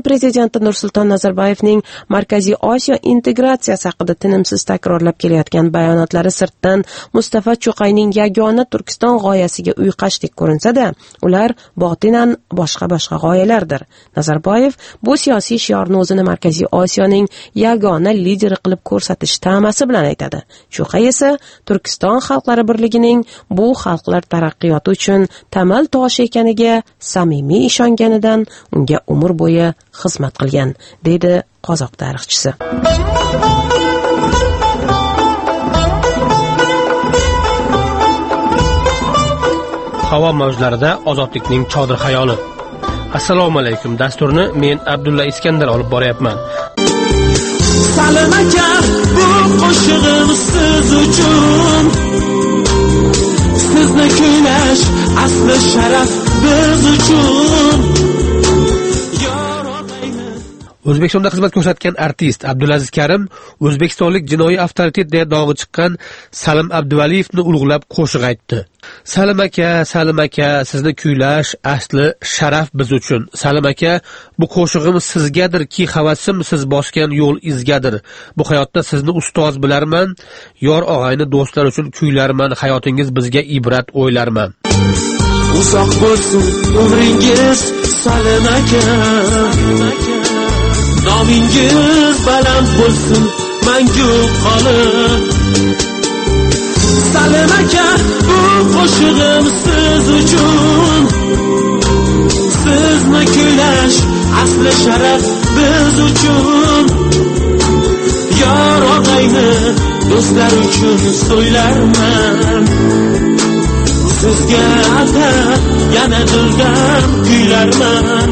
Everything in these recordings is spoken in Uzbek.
prezidenti Nursulton Nazarboyevning Markaziy Osiyo integratsiyasi haqida tinimsiz takrorlab kelayotgan bayonotlari sirtdan Mustafa Cho'qayning yagona Turkiston g'oyasiga uyqashdek ko'rinsa-da, ular botinan boshqa g'oyalardir. Nazarboyev bu siyosiy shiorni o'zini Markaziy Osiyoning yagona lideri qilib ko'rsatish ta'masi bilan aytadi. Cho'qay esa Turkiston xalqlari birligining bu xalqlar taraqqiyoti uchun tamal toshi ekaniga samimiy ishonganidan unga umr bo'yi xizmat qilgan, deydi qozoq tarixchisi. Havo mavjlarida ozodlikning chodir xayoli. Assalomu alaykum. Dasturni men Abdulla Iskandar olib boryapman. Salim aka, bu qo'shig'im siz uchun. Sizni kuylash asli sharaf biz uchun. O'zbekistonda xizmat ko'rsatgan artist Abdulaziz Karim o'zbekistonlik jinoiy avtoritet deya dog'i chiqqan Salim Abduvaliyevni ulug'lab qo'shiq aytdi. Salim aka, sizni kuylash asli sharaf biz uchun. Salim aka, bu qo'shig'im sizgadir ki havasim siz bosgan yo'l izgadir. Bu hayotda sizni ustoz bilarman, yor og'ayni do'stlar uchun kuylarman, hayotingiz bizga ibrat o'ylarman. Uzoq bo'lsin umringiz Salim aka. Nomingiz baland bo'lsin, mangu qolib. Salim aka, bu qo'shig'im siz uchun. Sizni kuylash asli sharaf biz uchun. Yor og'ayni do'stlar uchun so'ylarman. Sizga atab yana dildan kuylarman.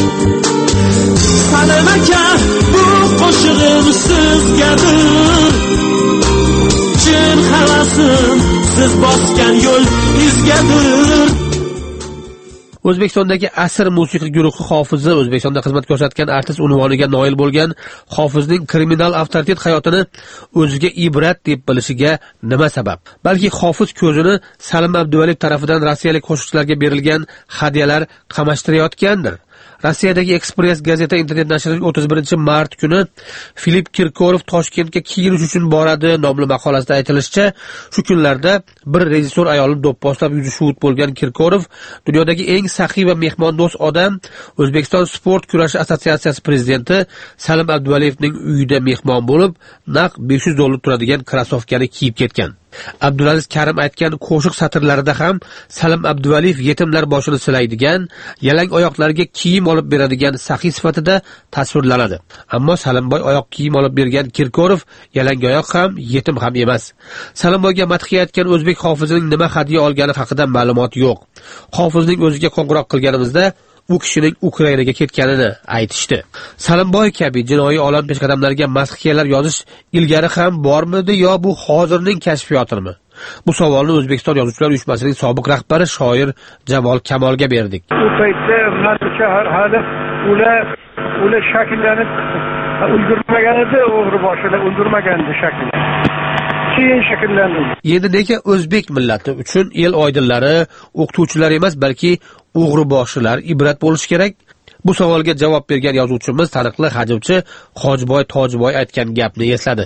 Salim aka, bu qo'shig'im sizgadir. Chin havasim siz bosgan yo'l izgadir. O'zbekistondagi asr musiqiy guruhi hofizi O'zbekistonda xizmat ko'rsatgan artist unvoniga noil bo'lgan hofizning kriminal avtoritet hayotini o'ziga ibrat deb bilishiga nima sabab? Balki hofiz ko'zini Salim Abduvaliyev tomonidan rossiyalik qo'shiqchilarga berilgan hadyalar qamashtirayotgandir. Rossiyadagi Express gazeta internet nashrining 31 mart kuni Filip Kirkorov Toshkentga kiyinish uchun boradi nomli maqolasida aytilishicha, shu kunlarda bir rejissor ayolni do'pposlab yuzi shuvut bo'lgan Kirkorov dunyodagi eng saxiy va mehmondo'st odam, O'zbekiston sport kurashi assotsiatsiyasi prezidenti Salim Abduvaliyevning uyida mehmon bo'lib, naq $500 turadigan krossovkani kiyib ketgan. Abdulaziz Karim aytgan qo'shiq satrlarida ham Salim Abduvaliyev yetimlar boshini silaydigan, yalang oyoqlarga kiyim olib beradigan saxiy sifatida tasvirlanadi. Ammo Salimboy oyoq kiyim olib bergan Kirkorov yalang oyoq ham, yetim ham emas. Salimboyga madhiya aytgan o'zbek hofizining nima hadya olgani haqida ma'lumot yo'q. Hofizning o'ziga qo'ng'iroq qilganimizda u kishining Ukrainaga ketganini aytishdi. Salimboy kabi jinoiy olam peshqadamlariga madhiyalar yozish ilgari ham bormidi yo bu hozirning kashfiyotirmi? Bu savolni O'zbekiston Yozuvchilar uyushmasining sobiq rahbari shoir Jamol Kamolga berdik. U paytda manimcha hali ular shakllanib ulgurmagan edi, o'g'ri boshilar ulgurmagandi shakli. Keyin shakllandi. Endi nega o'zbek millati uchun el oydinlari, o'qituvchilar emas, balki o'g'ri boshilar ibrat bo'lishi kerak? Bu savolga javob bergan yozuvchimiz taniqli hajivchi Hojiboy Tojiboy aytgan gapni esladi.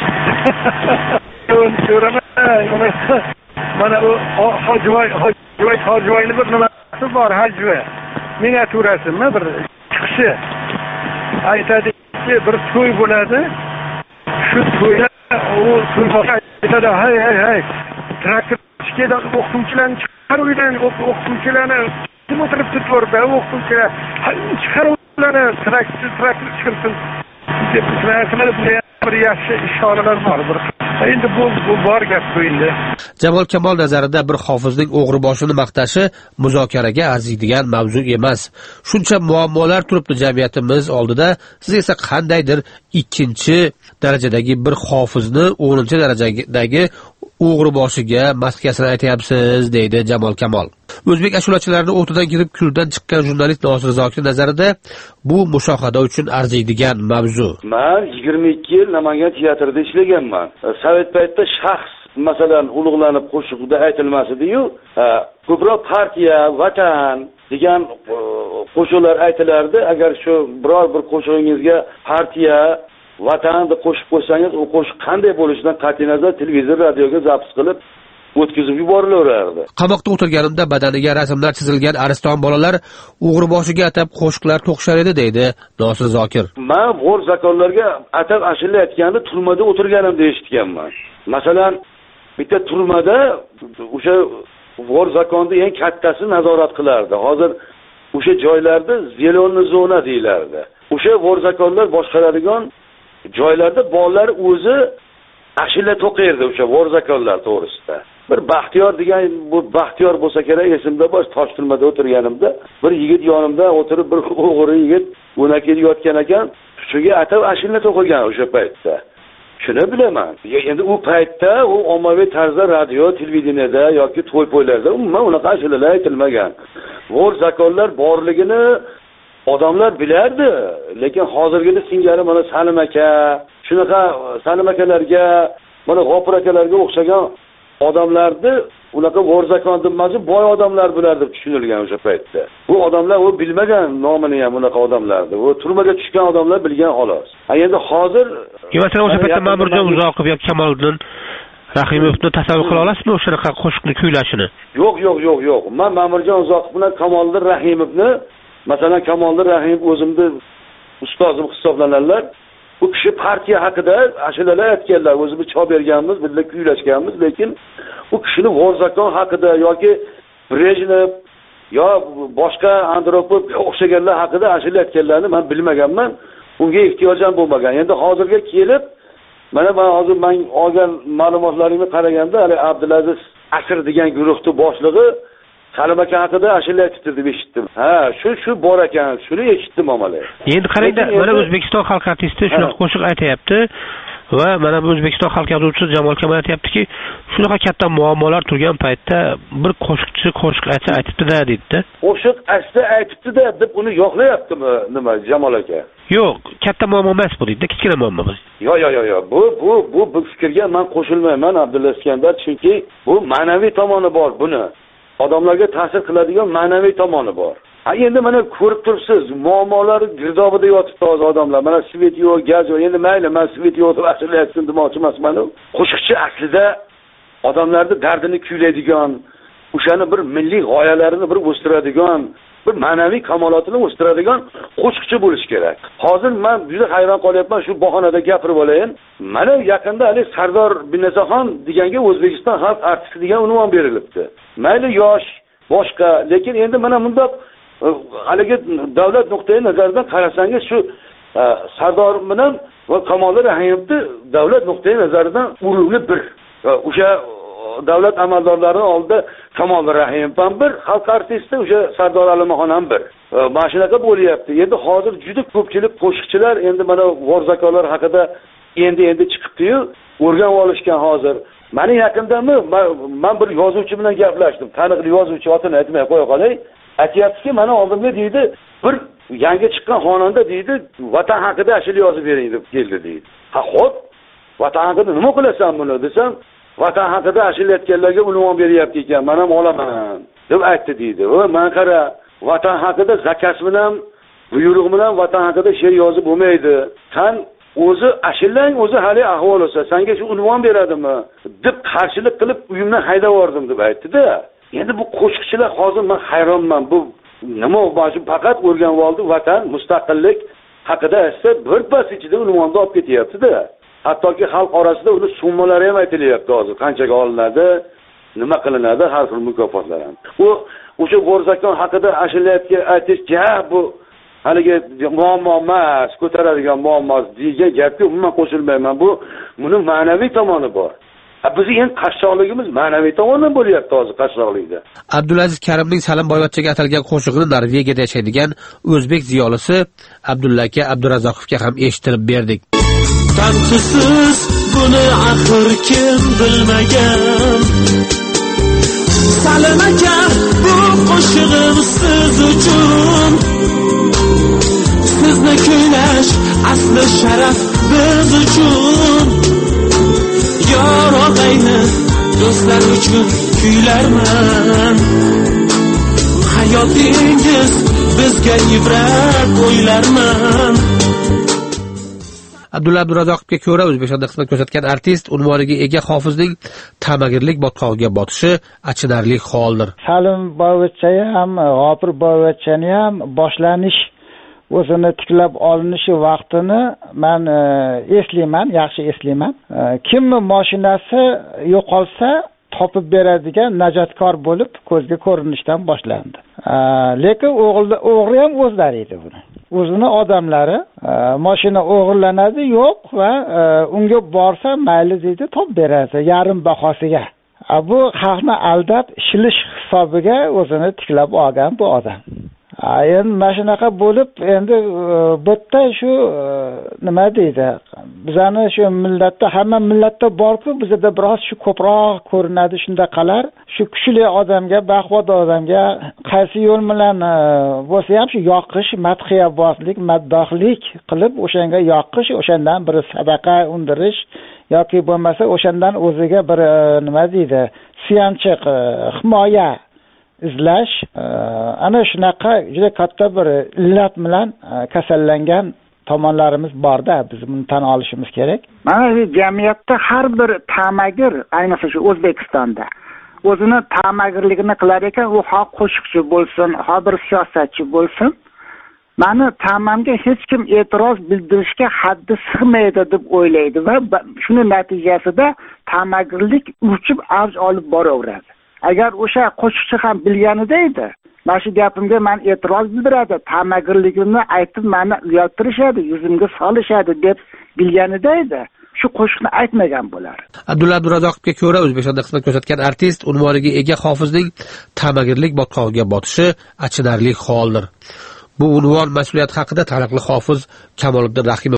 Mana u Hojiboyning bir nimasi bor, hajvi. Miniaturasimi bir chiqishi. Aytadiki, bir to'y bo'ladi. Shu to'yda u to'yboshi aytadi, hay, traktor keladi, o'qituvchilarni chiqaruvdan, o'qituvchilarni kim o'tiribdi to'rda, o'qituvchilar chiqaruvlarni traktor chiqarsin deb qiladi. Bir yaxshi ishoralar bor. Endi bu bor gap qo'yildi. Jamol Kamol nazarida bir hofizning o'g'ri boshini maqtashi muzokaraga arziydigan mavzu emas. Shuncha muammolar turibdi jamiyatimiz oldida. Siz esa qandaydir 2-darajadagi bir hofizni 10-darajadagi o'g'ri boshiga madhiyasini aytayapsiz, deydi Jamol Kamol. O'zbek ashulachilarini o'tidan kirib kuldan chiqqan jurnalist Nosir Zokir nazarida bu mushohada uchun arziydigan mavzu. Men 22 yil Namangan teatrida ishlaganman. Sovet paytida shaxs masalan ulug'lanib qo'shiqda aytilmasdi-yu, ko'proq partiya, vatan degan qo'shiqlar aytilardi. Agar shu biror bir qo'shig'ingizga partiya, vatan deb qo'shib qo'ysangiz, u qo'shiq qanday bo'lishidan qat'iy nazar televizor, radioga zapis qilib o'tkazib yuborilardi. Qamoqda o'tirganimda badaniga rasmlar chizilgan ariston bolalar o'g'riboshiga atab qo'shiqlar to'qishar edi, deydi Nosir Zokir. Men g'o'r zakonlarga atab ashula aytganni turmada o'tirganimda eshitganman. Masalan, bitta turmada o'sha g'o'r zakonni eng kattasi nazorat qilardi. Hozir o'sha joylarda zelonni zona deylardi. O'sha g'o'r zakonlar boshqaradigan joylarda bolalar o'zi ashula to'qirdi o'sha g'o'r zakonlar to'g'risida. Bir Baxtiyor degan, bu Baxtiyor bo'lsa kerak, esimda bor, Toshturmada o'tirganimda bir yigit yonimda o'tirib, bir o'g'ri yigit o'nakida yotgan ekan, shunga atab ashula to'qilgan o'sha paytda. Shuni bilaman. Endi u paytda u ommaviy tarzda radio, televideniyada yoki to'y-po'ylarda umuman unaqa ashulalar aytilmagan. G'o'r zakonlar borligini odamlar bilardi, lekin hozirgina singari mana Salim aka, shunaqa Salim akalarga, mana G'ofur akalarga o'xshagan odamlarni unaqa g'o'rzakon demazi boy odamlar bular deb tushunilgan o'sha paytda. Bu odamlar u bilmagan nomini ham unaqa odamlardi. U turmaga tushgan odamlar bilgan xolos. Endi hozir masalan o'sha paytda Ma'murjon Uzoqov yoki Kamoliddin Rahimovni tasavvur qila olasizmi o'sha qo'shiqni kuylashini? Yo'q. Men Ma'murjon Uzoqov bilan Kamoliddin Rahimovni, masalan Kamoliddin Rahimov o'zimni ustozim hisoblanarlar. Bu kishi partiya haqida ashulalar aytganlar, o'zimiz chop berganmiz, birga kuylashganmiz, lekin u kishini g'o'rzakon haqida yoki Brejnev yo boshqa Andropov o'xshaganlar haqida ashula aytganlarni men bilmaganman, unga ehtiyojam bo'lmagan. Endi hozirga kelib, mana men hozir olgan ma'lumotlarimga qaraganda, hali Abdulaziz Asr degan guruhning boshlig'i Salim aka haqida ashula aytibdi deb eshitdim. Shu bor ekan, shuni eshitdim amale. Endi qarangda, mana O'zbekiston xalq artisti shunaqa qo'shiq aytayapti va mana bu O'zbekiston xalq yozuvchisi Jamol Kamal aytayaptiki, shunaqa katta muammolar turgan paytda bir qo'shiqchi qo'shiq aytibdi-da deydi. Qo'shiq aytibdi-da deb uni yo'qlayaptimi nima Jamol aka? Yo'q, katta muammo emas bu deydi, kichkina muammo bu. Yo'q. Bu fikrga men qo'shilmayman Abdulla Iskandar, chunki bu ma'naviy tomoni bor buni. Odamlarga ta'sir qiladigan ma'naviy tomoni bor. Endi mana ko'rib turibsiz, muammolar girdobida yotibdi hozir odamlar. Mana svet yo'q, gaz yo'q. Endi mayli, men svet yo'q deb ashula aytsin demoqchi emasman. Qo'shiqchi aslida odamlarning dardini kuylaydigan, o'shani bir milliy g'oyalarini bir o'stiradigan, bir ma'naviy kamolotini o'stiradigan qo'shiqchi bo'lish kerak. Hozir men juda hayron qolyapman, shu bahonada gapirib olayin. Mana yaqinda hali Sardor Binnesaxon deganga O'zbekiston xalq artisti degan unvon berilibdi. Mayli yosh, boshqa, lekin endi mana bundoq haligi davlat nuqtai nazaridan qarasangiz shu Sardor bilan va Kamoliddin Rahimovni davlat nuqtai nazaridan urug'li bir. O'sha davlat amaldorlarining oldida Kamoliddin Rahimov ham bir, xalq artisti o'sha Sardor Alimaxon ham bir. Mana shunaqa bo'lyapti. Endi hozir juda ko'pchilik qo'shiqchilar endi mana g'o'rzakonlar haqida endi chiqibdi-yu, o'rganib olishgan hozir. Meni yaqindami men bir yozuvchi bilan gaplashdim. Taniqli yozuvchi, otini aytmay qo'ya qolay. Aytayaptiki, mana oldimga deydi, bir yangi chiqqan xonanda deydi, vatan haqida ashula yozib bering deb keldi deydi. Xo'p, vatan haqida nima qilasan buni desam, vatan haqida ashula aytganlarga unvon beryapti ekan, men ham olaman deb aytdi deydi. Men qara, vatan haqida zakaz bilan, buyruq bilan vatan haqida she'r yozib bo'lmaydi. Sen o'zi ashulang o'zi hali ahvol olsa, senga shu unvon beradimi deb qarshilik qilib uyimdan haydab yubordim deb aytdi-da. Endi bu qo'shiqchilar hozir men hayronman. Bu nima bo'lsa faqat o'rganib oldi, vatan, mustaqillik haqida esa bir pas ichida unvonni olib ketyapti-da. Hattoki xalq orasida uni summalari ham aytilyapti hozir. Qanchaga olinadi, nima qilinadi, har xil mukofotlar ham. O'sha g'o'rzakon haqida ashula aytish, bu haligi muammo emas, ko'taradigan muammo degan gapga umuman qo'shilmayman. Buni ma'naviy tomoni bor. Bizning eng qashshoqligimiz ma'naviy tomondan bo'lyapti hozir qashshoqlikda. Abdulaziz Karimning Salimboyvachchaga atalgan qo'shig'ini Norvegiyada yashaydigan o'zbek ziyolisi Abdulla aka Abdurazzoqovga ham eshittirib berdik. Tanqisiz buni axir kim bilmagan. Salim aka, bu qo'shig'im siz uchun. Sizni kuylash asli sharaf biz uchun. Yor og'ayni do'stlar uchun kuylarman. Hayotingiz bizga ibrat o'ylarman. Abdulla Abdurazzoqovga ko'ra, O'zbekistonda xizmat ko'rsatgan artist unvoniga ega hofizning ta'magirlik botqog'iga botishi achinarli holdir. Salim Boyvachcha ham, G'ofir Boyvachchani ham boshlanish o'zini tiklab olinishi vaqtini men eslayman, yaxshi eslayman. Kimni mashinasi yo'qolsa topib beradigan najotkor bo'lib ko'zga ko'rinishdan boshlandi. Lekin o'g'ri ham o'zlari edi buni. O'zini odamlari mashina o'g'irlanadi yo'q va unga borsa mayli deydi, top beradi yarim bahosiga. Bu xalqni aldab shilish hisobiga o'zini tiklab olgan bu odam. Endi mashinaqa bo'lib, endi bitta shu nima deydi? Bizani shu millatda, hamma millatda bor-ku, bizda biroz shu ko'proq ko'rinadi shundaqalar. Shu kuchli odamga, baquvvat odamga qaysi yo'l bilan bo'lsa ham shu yoqish, madhiyabozlik, maddohlik qilib o'shanga yoqish, o'shandan bir sadaqa undirish yoki bo'lmasa o'shandan o'ziga bir nima deydi? Suyanchiq, himoya izlash, ana shunaqa juda katta bir illat bilan kasallangan tomonlarimiz borda, biz buni tan olishimiz kerak. Mana shu jamiyatda har bir ta'magir, ayniqsa shu O'zbekistonda o'zini ta'magirligini qilar ekan, u xoh qo'shiqchi bo'lsin, xoh bir siyosatchi bo'lsin, mani ta'mamga hech kim e'tiroz bildirishga haddi sig'maydi deb o'ylaydi va shuni natijasida ta'magirlik urchib avj olib boraveradi. Agar o'sha qo'shiqchi ham bilganida edi, mana shu gapimga men e'tiroz bildiradi, ta'magirligimni aytib meni uyaltirishadi, yuzimga solishadi deb bilganida edi, shu qo'shiqni aytmagan bo'lar. Abdulla Abdurazzoqovga ko'ra, O'zbekistonda xizmat ko'rsatgan artist unvoniga ega hofizning ta'magirlik botqog'iga botishi achinarli holdir. Bu unvon mas'uliyat haqida taniqli hofiz Kamoliddin Rahimov